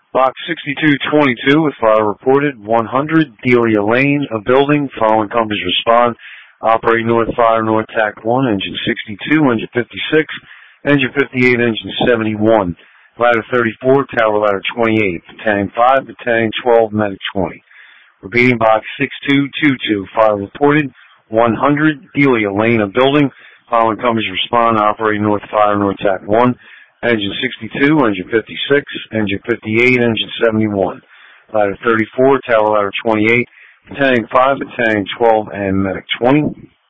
Box 6222 with fire reported 100 Delia Lane, a building. Following companies respond. Operating North Fire, North TAC 1, engine 62, engine 56, engine 58, engine 71. Ladder 34, tower ladder 28, battalion 5, battalion 12, medic 20. Repeating box 6222, fire reported 100 Delia Lane, a building. Following companies respond. Operating North Fire, North TAC 1, engine 62, engine 56, engine 58, engine 71. Ladder 34, tower ladder 28, battalion 5, battalion 12, and medic 20.